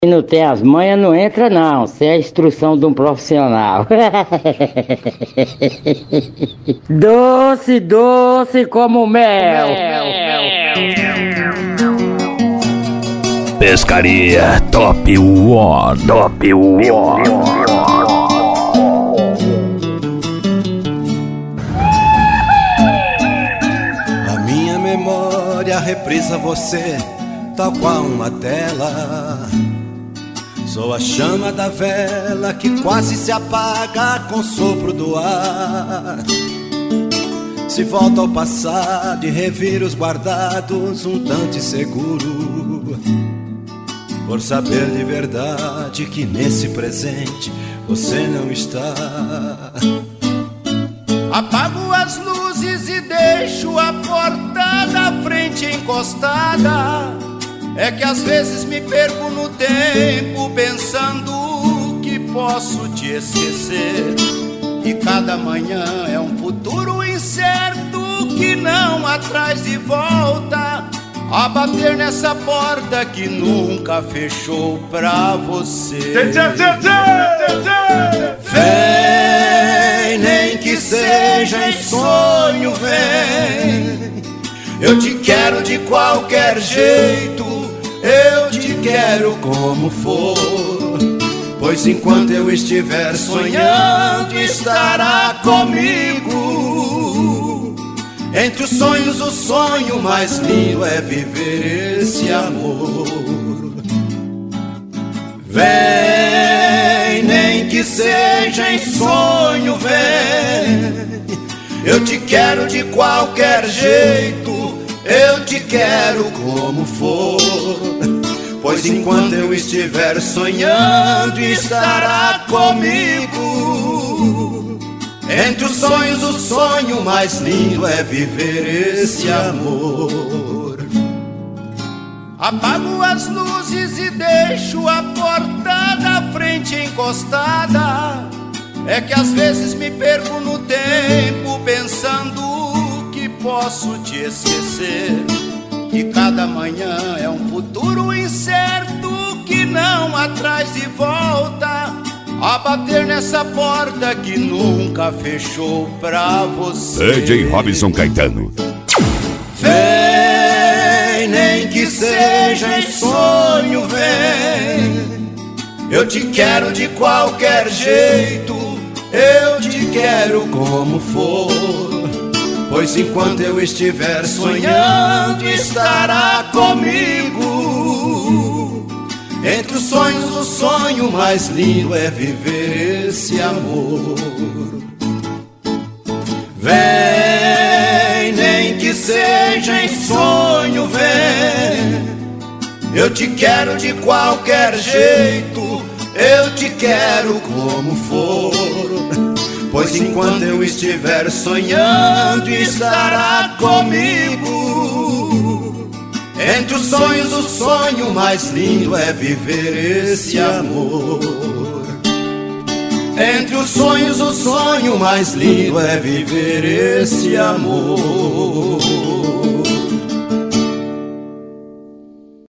Se não tem as manhas, não entra não. Sem a instrução de um profissional. Doce, doce como mel. Pescaria Top One. Top One. A minha memória reprisa você, tal qual uma tela. Sou a chama da vela que quase se apaga com o sopro do ar. Se volta ao passado e revira os guardados um tanto inseguro, por saber de verdade que nesse presente você não está. Apago as luzes e deixo a porta da frente encostada. É que às vezes me perco no tempo pensando que posso te esquecer. E cada manhã é um futuro incerto que não atrás de volta, a bater nessa porta que nunca fechou pra você. Vem, nem que seja em sonho, vem. Eu te quero de qualquer jeito, eu te quero como for. Pois enquanto eu estiver sonhando, estará comigo. Entre os sonhos, o sonho mais lindo é viver esse amor. Vem, nem que seja em sonho, vem. Eu te quero de qualquer jeito, eu te quero como for. Pois enquanto eu estiver sonhando, estará comigo. Entre os sonhos, o sonho mais lindo é viver esse amor. Apago as luzes e deixo a porta da frente encostada. É que às vezes me perco no tempo pensando que posso te esquecer. E cada manhã é um futuro incerto que não atrás de volta, a bater nessa porta que nunca fechou pra você. DJ Robson Caetano. Vem, nem que seja em sonho, vem. Eu te quero de qualquer jeito, eu te quero como for. Pois enquanto eu estiver sonhando, estará comigo. Entre os sonhos, o sonho mais lindo é viver esse amor. Vem, nem que seja em sonho, vem. Eu te quero de qualquer jeito, eu te quero como for. Pois enquanto eu estiver sonhando, estará comigo. Entre os sonhos, o sonho mais lindo é viver esse amor. Entre os sonhos, o sonho mais lindo é viver esse amor.